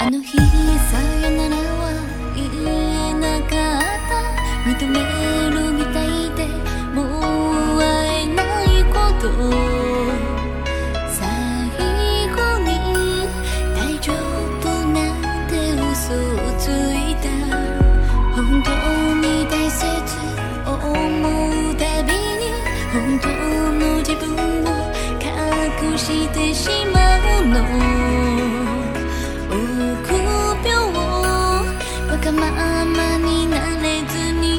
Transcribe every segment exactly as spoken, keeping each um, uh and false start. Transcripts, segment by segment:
あの日さよならは言えなかった。認めるみたいでもう会えないこと、最後に大丈夫なんて嘘をついた。本当に大切思うたびに本当の自分を隠してしまうの。わがままになれずに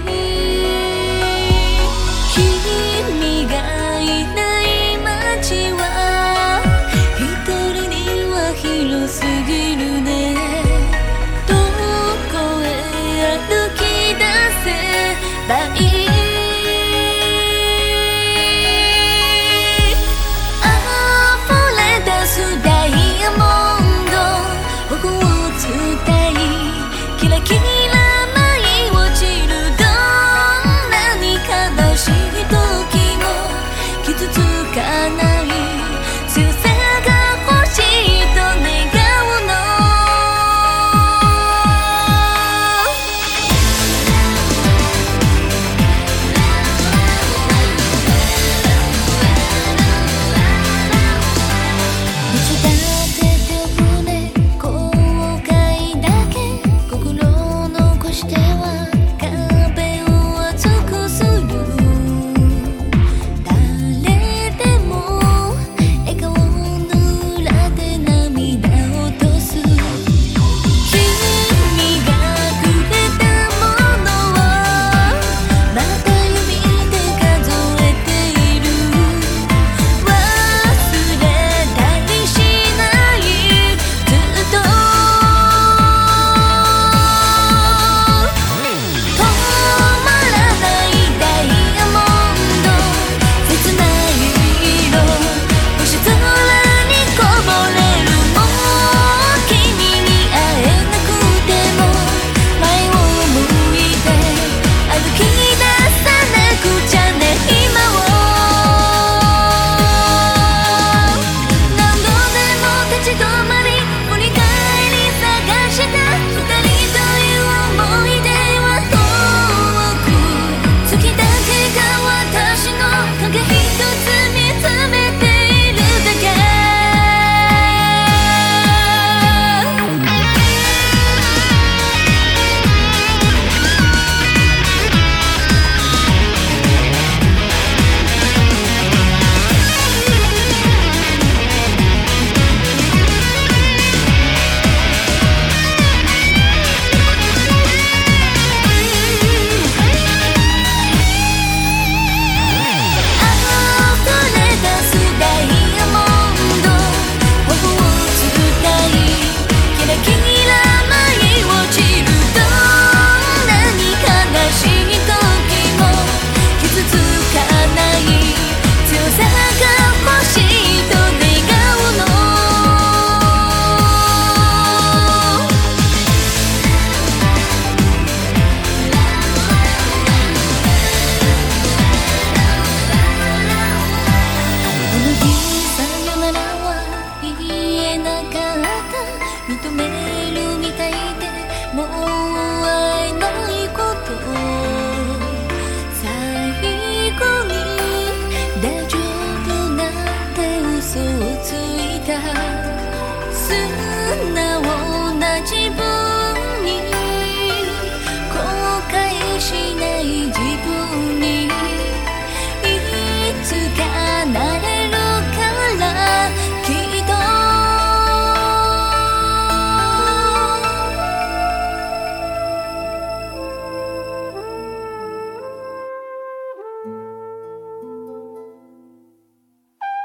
君がいない街は一人には広すぎるね。どこへ歩き出せばいい。溢れ出すダイヤモンド僕を伝いキラキラ舞い落ちる。どんなに悲しい時も傷つかない強さが欲しいと願うの。いつだって手を触れ後悔だけしては壁を厚くする。誰でも笑顔の裏で涙を落とす。君がくれたものをまた指で数えている。忘れたりしないずっと認めるみたいでもう会えないこと、最後に大丈夫なんて嘘をついた。素直な自分